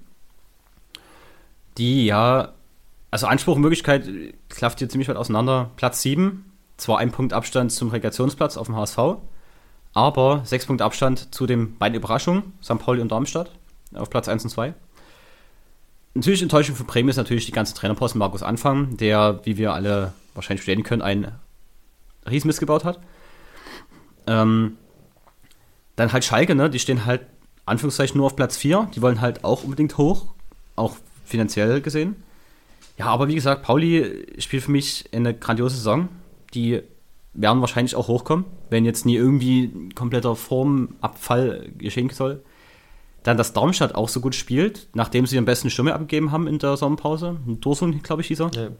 Die ja, also Anspruch und Möglichkeit klafft hier ziemlich weit auseinander. Platz sieben, zwar ein Punkt Abstand zum Relegationsplatz auf dem H S V, aber sechs Punkte Abstand zu den beiden Überraschungen, Sankt Pauli und Darmstadt, auf Platz eins und zwei. Natürlich Enttäuschung für Bremen ist natürlich die ganze Trainerposten Markus Anfang, der, wie wir alle wahrscheinlich verstehen können, einen Riesenmist gebaut hat. Ähm, dann halt Schalke, ne? Die stehen halt Anführungszeichen nur auf Platz vier. Die wollen halt auch unbedingt hoch, auch finanziell gesehen. Ja, aber wie gesagt, Pauli spielt für mich eine grandiose Saison. Die werden wahrscheinlich auch hochkommen, wenn jetzt nie irgendwie ein kompletter Formabfall geschehen soll. Dann, dass Darmstadt auch so gut spielt, nachdem sie den besten Stürmer abgegeben haben in der Sommerpause. Dursun, glaube ich, hieß er. Ja.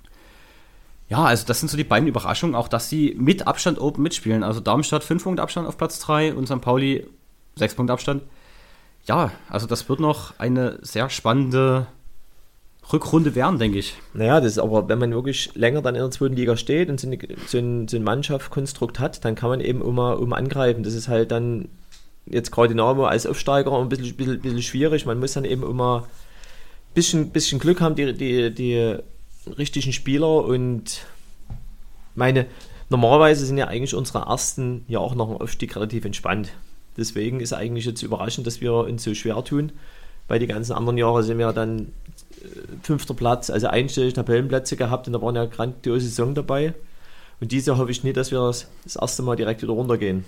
ja, also das sind so die beiden Überraschungen, auch dass sie mit Abstand oben mitspielen. Also Darmstadt fünf Punkte Abstand auf Platz drei und Sankt Pauli sechs Punkte Abstand. Ja, also das wird noch eine sehr spannende Rückrunde werden, denke ich. Naja, das ist aber, wenn man wirklich länger dann in der zweiten Liga steht und so, eine, so ein, so ein Mannschaftskonstrukt hat, dann kann man eben immer, immer angreifen. Das ist halt dann jetzt gerade Dynamo als Aufsteiger ein bisschen, bisschen, bisschen schwierig. Man muss dann eben immer ein bisschen, bisschen Glück haben, die, die, die richtigen Spieler. Und meine, normalerweise sind ja eigentlich unsere ersten ja auch nach dem Aufstieg relativ entspannt. Deswegen ist eigentlich jetzt überraschend, dass wir uns so schwer tun, weil die ganzen anderen Jahre sind wir dann äh, fünfter Platz, also einstellig Tabellenplätze gehabt und da waren ja grandiose Saison dabei. Und diese hoffe ich nicht, dass wir das, das erste Mal direkt wieder runtergehen.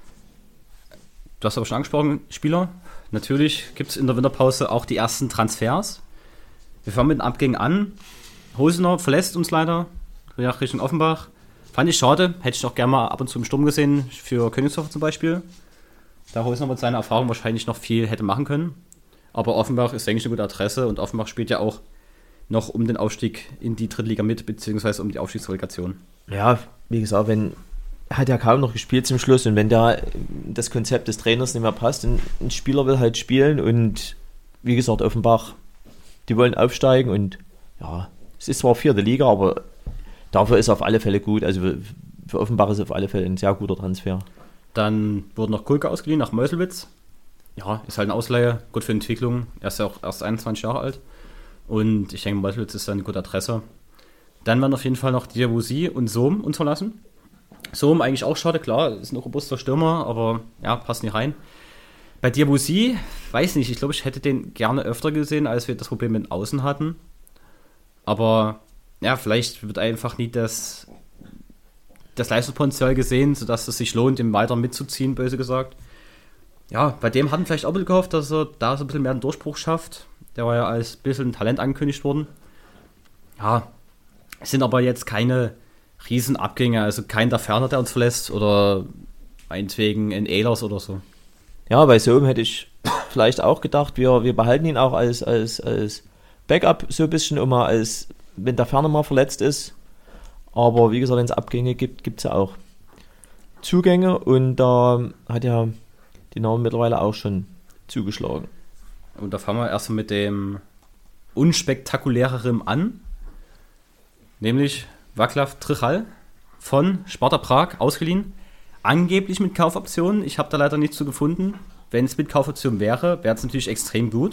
Du hast aber schon angesprochen, Spieler. Natürlich gibt es in der Winterpause auch die ersten Transfers. Wir fangen mit den Abgängen an. Hosener verlässt uns leider nach Richtung Offenbach. Fand ich schade. Hätte ich auch gerne mal ab und zu im Sturm gesehen, für Königsdorf zum Beispiel. Da Hosener mit seiner Erfahrung wahrscheinlich noch viel hätte machen können. Aber Offenbach ist, denke ich, eine gute Adresse. Und Offenbach spielt ja auch noch um den Aufstieg in die dritte Liga mit, beziehungsweise um die Aufstiegsrelegation. Ja, wie gesagt, wenn... hat ja kaum noch gespielt zum Schluss und wenn da das Konzept des Trainers nicht mehr passt, ein, ein Spieler will halt spielen und wie gesagt, Offenbach, die wollen aufsteigen und ja, es ist zwar vierte Liga, aber dafür ist auf alle Fälle gut, also für Offenbach ist auf alle Fälle ein sehr guter Transfer. Dann wurde noch Kulke ausgeliehen nach Meuselwitz. Ja, ist halt eine Ausleihe, gut für Entwicklung, er ist ja auch erst einundzwanzig Jahre alt und ich denke, Meuselwitz ist eine gute Adresse. Dann werden auf jeden Fall noch Diawusi und Sohm uns verlassen. So, eigentlich auch schade, klar, ist ein robuster Stürmer, aber ja, passt nicht rein. Bei Diawusi, weiß nicht, ich glaube, ich hätte den gerne öfter gesehen, als wir das Problem mit Außen hatten. Aber ja, vielleicht wird einfach nie das, das Leistungspotenzial gesehen, sodass es sich lohnt, ihm weiter mitzuziehen, böse gesagt. Ja, bei dem hatten vielleicht auch ein bisschen gehofft, dass er da so ein bisschen mehr einen Durchbruch schafft. Der war ja als ein bisschen Talent angekündigt worden. Ja, es sind aber jetzt keine Riesenabgänge, also kein der Ferner, der uns verlässt oder meinetwegen ein Ehlers oder so. Ja, bei Sohm hätte ich vielleicht auch gedacht, wir, wir behalten ihn auch als, als, als Backup so ein bisschen, um mal als, wenn der Ferner mal verletzt ist. Aber wie gesagt, wenn es Abgänge gibt, gibt es ja auch Zugänge und da hat ja die Namen mittlerweile auch schon zugeschlagen. Und da fangen wir erstmal mit dem unspektakuläreren an, nämlich Václav Trichal von Sparta Prag ausgeliehen. Angeblich mit Kaufoptionen. Ich habe da leider nichts zu gefunden. Wenn es mit Kaufoptionen wäre, wäre es natürlich extrem gut.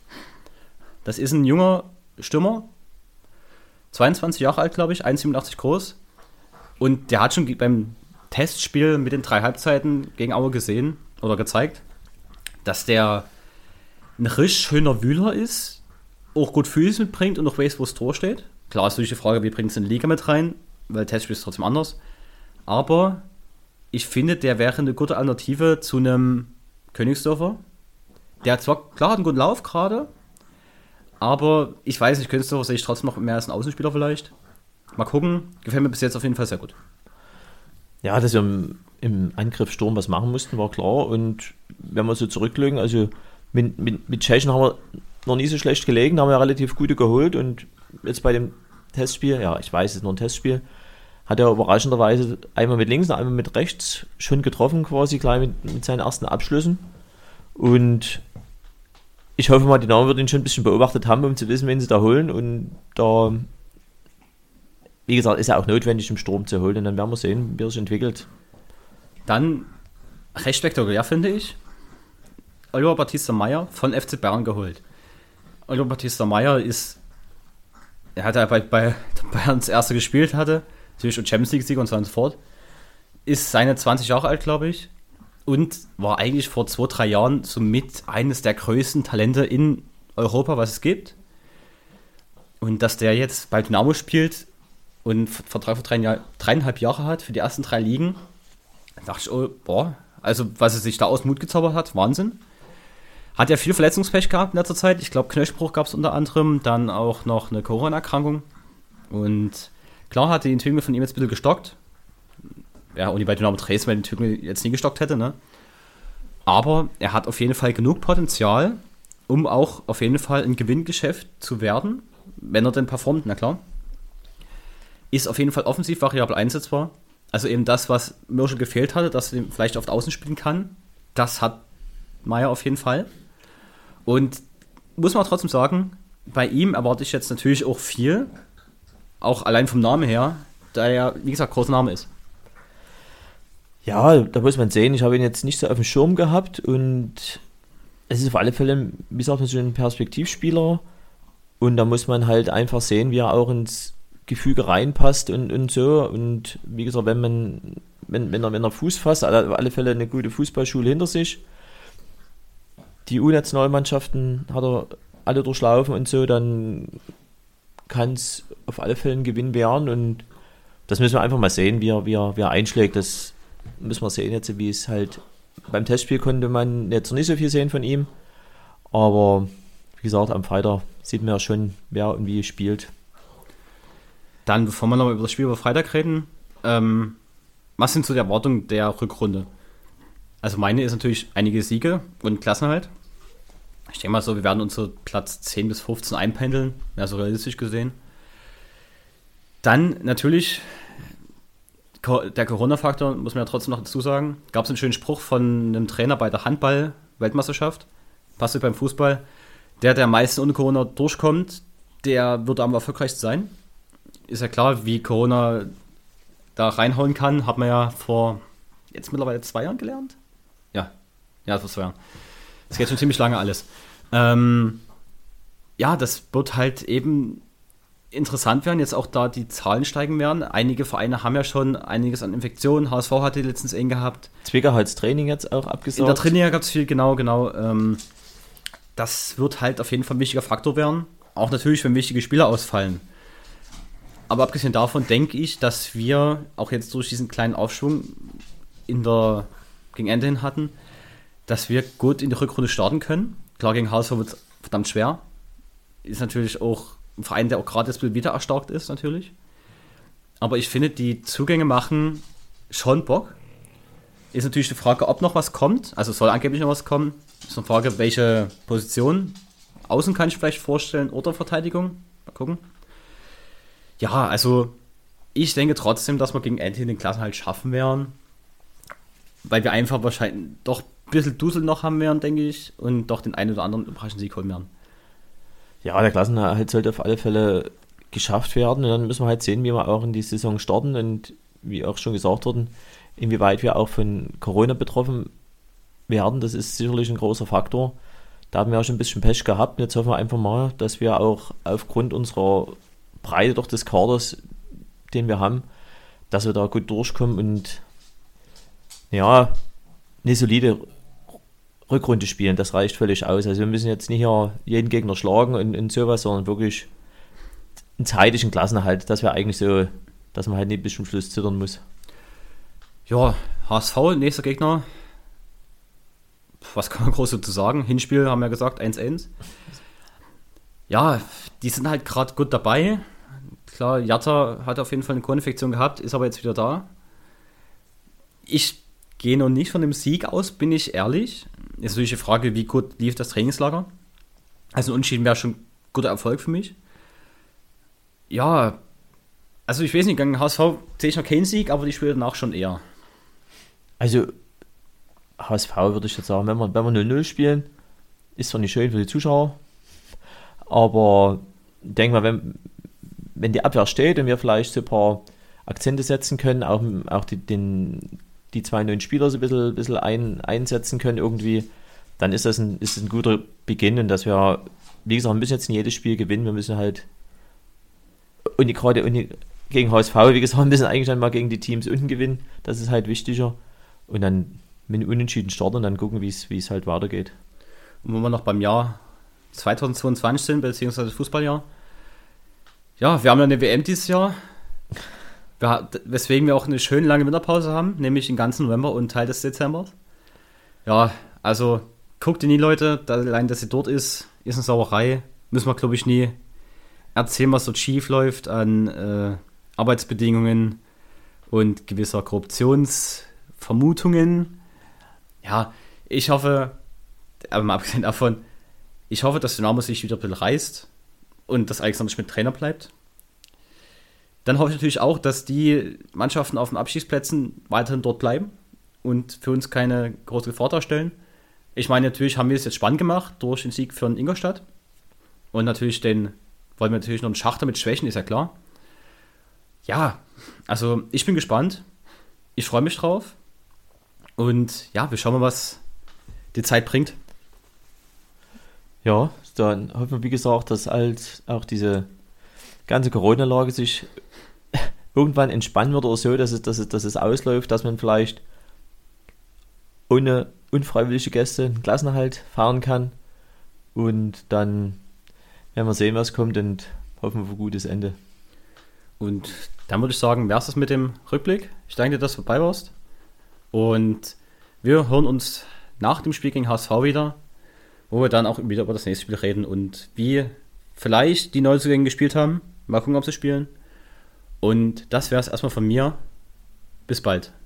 Das ist ein junger Stürmer. zweiundzwanzig Jahre alt, glaube ich. eins Komma siebenundachtzig groß. Und der hat schon beim Testspiel mit den drei Halbzeiten gegen Aue gesehen oder gezeigt, dass der ein richtig schöner Wühler ist, auch gut Füße mitbringt und auch weiß, wo das Tor steht. Klar ist natürlich die Frage, wie bringt es in die Liga mit rein, weil Testspiel ist trotzdem anders. Aber ich finde, der wäre eine gute Alternative zu einem Königsdörfer. Der hat zwar, klar, einen guten Lauf gerade, aber ich weiß nicht, Königsdörfer sehe ich trotzdem noch mehr als ein Außenspieler vielleicht. Mal gucken, gefällt mir bis jetzt auf jeden Fall sehr gut. Ja, dass wir im, im Angriff Sturm was machen mussten, war klar. Und wenn wir so zurücklegen, also mit, mit, mit Tschechen haben wir noch nie so schlecht gelegen, haben wir relativ gute geholt und jetzt bei dem Testspiel, ja, ich weiß, es ist nur ein Testspiel, hat er überraschenderweise einmal mit links und einmal mit rechts schon getroffen, quasi gleich mit, mit seinen ersten Abschlüssen. Und ich hoffe mal, die Namen wird ihn schon ein bisschen beobachtet haben, um zu wissen, wen sie da holen. Und da, wie gesagt, ist ja auch notwendig, im Sturm zu holen. Und dann werden wir sehen, wie er sich entwickelt. Dann recht spektakulär, finde ich, Oliver Battista Meyer von F C Bayern geholt. Oliver Battista Meyer ist, er hat ja bei, bei Bayern das erste gespielt hatte, natürlich und Champions League-Sieger und so und so fort, ist seine zwanzig Jahre alt, glaube ich, und war eigentlich vor zwei, drei Jahren somit eines der größten Talente in Europa, was es gibt. Und dass der jetzt bei Dynamo spielt und Vertrag für drei Jahr, dreieinhalb Jahre hat für die ersten drei Ligen, dachte ich, oh, boah, also was er sich da aus Mut gezaubert hat, Wahnsinn. Hat ja viel Verletzungspech gehabt in letzter Zeit. Ich glaube, Knöchelbruch gab es unter anderem, dann auch noch eine Corona-Erkrankung. Und klar hat die Entwicklung von ihm jetzt ein bisschen gestockt. Ja, und die bei Dynamo Dresden, weil die Entwicklung jetzt nie gestockt hätte, ne? Aber er hat auf jeden Fall genug Potenzial, um auch auf jeden Fall ein Gewinngeschäft zu werden, wenn er denn performt, na klar. Ist auf jeden Fall offensiv variabel einsetzbar. Also eben das, was Mirschel gefehlt hatte, dass er vielleicht auf Außen spielen kann, das hat Meier auf jeden Fall. Und muss man auch trotzdem sagen, bei ihm erwarte ich jetzt natürlich auch viel, auch allein vom Namen her, da er, wie gesagt, großer Name ist. Ja, da muss man sehen, ich habe ihn jetzt nicht so auf dem Schirm gehabt und es ist auf alle Fälle, wie sagt man, so ein Perspektivspieler und da muss man halt einfach sehen, wie er auch ins Gefüge reinpasst und, und so und wie gesagt, wenn man, wenn, wenn er, wenn er Fuß fasst, auf alle Fälle eine gute Fußballschule hinter sich, die U-Nationalmannschaften hat er alle durchlaufen und so, dann kann es auf alle Fälle ein Gewinn werden und das müssen wir einfach mal sehen, wie er, wie er, wie er einschlägt. Das müssen wir sehen jetzt, wie es halt beim Testspiel konnte man jetzt noch nicht so viel sehen von ihm, aber wie gesagt, am Freitag sieht man ja schon, wer und wie spielt. Dann, bevor wir noch über das Spiel über Freitag reden, ähm, was sind so die Erwartungen der Rückrunde? Also meine ist natürlich einige Siege und Klassenerhalt. Ich denke mal so, wir werden uns so Platz zehn bis fünfzehn einpendeln, ja, so realistisch gesehen. Dann natürlich der Corona-Faktor, muss man ja trotzdem noch dazu sagen. Gab es einen schönen Spruch von einem Trainer bei der Handball-Weltmeisterschaft, passt beim Fußball, der, der am meisten ohne Corona durchkommt, der wird am erfolgreichsten sein. Ist ja klar, wie Corona da reinhauen kann, hat man ja vor jetzt mittlerweile zwei Jahren gelernt. Ja, ja, vor zwei Jahren. Das geht schon ziemlich lange alles. Ähm, ja, das wird halt eben interessant werden, jetzt auch da die Zahlen steigen werden. Einige Vereine haben ja schon einiges an Infektionen. H S V hatte letztens eng gehabt. Zwickau hat das Training jetzt auch abgesagt. In der Training gab es viel, genau, genau. Ähm, das wird halt auf jeden Fall ein wichtiger Faktor werden. Auch natürlich, wenn wichtige Spieler ausfallen. Aber abgesehen davon denke ich, dass wir auch jetzt durch diesen kleinen Aufschwung in der, gegen Ende hin hatten, dass wir gut in die Rückrunde starten können. Klar, gegen H S V wird es verdammt schwer. Ist natürlich auch ein Verein, der auch gerade jetzt wieder erstarkt ist, natürlich. Aber ich finde, die Zugänge machen schon Bock. Ist natürlich die Frage, ob noch was kommt. Also soll angeblich noch was kommen. Ist eine Frage, welche Position. Außen kann ich vielleicht vorstellen oder Verteidigung. Mal gucken. Ja, also ich denke trotzdem, dass wir gegen Ende den Klassenhalt schaffen werden. Weil wir einfach wahrscheinlich doch ein bisschen Dusel noch haben werden, denke ich. Und doch den einen oder anderen überraschenden Sieg holen werden. Ja, der Klassenerhalt sollte auf alle Fälle geschafft werden. Und dann müssen wir halt sehen, wie wir auch in die Saison starten. Und wie auch schon gesagt worden, inwieweit wir auch von Corona betroffen werden. Das ist sicherlich ein großer Faktor. Da haben wir auch schon ein bisschen Pech gehabt. Und jetzt hoffen wir einfach mal, dass wir auch aufgrund unserer Breite doch des Kaders, den wir haben, dass wir da gut durchkommen und ja, eine solide Rückrunde spielen, das reicht völlig aus. Also wir müssen jetzt nicht hier jeden Gegner schlagen und, und sowas, sondern wirklich einen zeitlichen Klassenerhalt. Das wäre eigentlich so, dass man halt nicht bis zum Schluss zittern muss. Ja, H S V, nächster Gegner. Was kann man groß dazu sagen? Hinspiel haben wir gesagt, eins eins. Ja, die sind halt gerade gut dabei. Klar, Jatta hat auf jeden Fall eine Corona-Infektion gehabt, ist aber jetzt wieder da. Ich gehe noch nicht von dem Sieg aus, bin ich ehrlich. Ist natürlich die Frage, wie gut lief das Trainingslager. Also ein Unentschieden wäre schon ein guter Erfolg für mich. Ja, also ich weiß nicht, gegen H S V sehe ich noch keinen Sieg, aber die Spiele danach schon eher. Also H S V würde ich jetzt sagen, wenn wir, wenn wir null null spielen, ist zwar nicht schön für die Zuschauer, aber ich denke mal, wenn, wenn die Abwehr steht und wir vielleicht so ein paar Akzente setzen können, auch, auch die, den, die zwei neuen Spieler so ein bisschen, bisschen ein, einsetzen können irgendwie, dann ist das ein, ist das ein guter Beginn und dass wir, wie gesagt, wir müssen jetzt nicht jedes Spiel gewinnen, wir müssen halt und die, gerade und die, gegen H S V, wie gesagt, wir müssen eigentlich dann mal gegen die Teams unten gewinnen, das ist halt wichtiger und dann mit einem Unentschieden starten und dann gucken, wie es wie es halt weitergeht. Und wenn wir noch beim Jahr zwanzig zweiundzwanzig sind, beziehungsweise Fußballjahr, Ja, wir haben ja eine W M dieses Jahr, wir, weswegen wir auch eine schön lange Winterpause haben, nämlich den ganzen November und Teil des Dezembers. Ja, also guckt in die Leute, allein, dass sie dort ist, ist eine Sauerei. Müssen wir, glaube ich, nie erzählen, was dort schief läuft an äh, Arbeitsbedingungen und gewisser Korruptionsvermutungen. Ja, ich hoffe, aber mal abgesehen davon, ich hoffe, dass Dynamo sich wieder ein bisschen reißt und dass Alexander Schmidt Trainer bleibt. Dann hoffe ich natürlich auch, dass die Mannschaften auf den Abstiegsplätzen weiterhin dort bleiben und für uns keine große Gefahr darstellen. Ich meine, natürlich haben wir es jetzt spannend gemacht durch den Sieg von Ingolstadt. Und natürlich den, wollen wir natürlich noch einen Schachter mit Schwächen, ist ja klar. Ja, also ich bin gespannt. Ich freue mich drauf. Und ja, wir schauen mal, was die Zeit bringt. Ja, dann hoffen wir, wie gesagt, dass halt auch diese ganze Corona-Lage sich irgendwann entspannen wird oder so, dass es, dass es, dass es ausläuft, dass man vielleicht ohne unfreiwillige Gäste einen Klassenerhalt fahren kann. Und dann werden wir sehen, was kommt und hoffen wir auf ein gutes Ende. Und dann würde ich sagen, wäre es das mit dem Rückblick. Ich danke dir, dass du dabei warst. Und wir hören uns nach dem Spiel gegen H S V wieder, wo wir dann auch wieder über das nächste Spiel reden und wie vielleicht die Neuzugänge gespielt haben. Mal gucken, ob sie spielen. Und das wäre es erstmal von mir. Bis bald.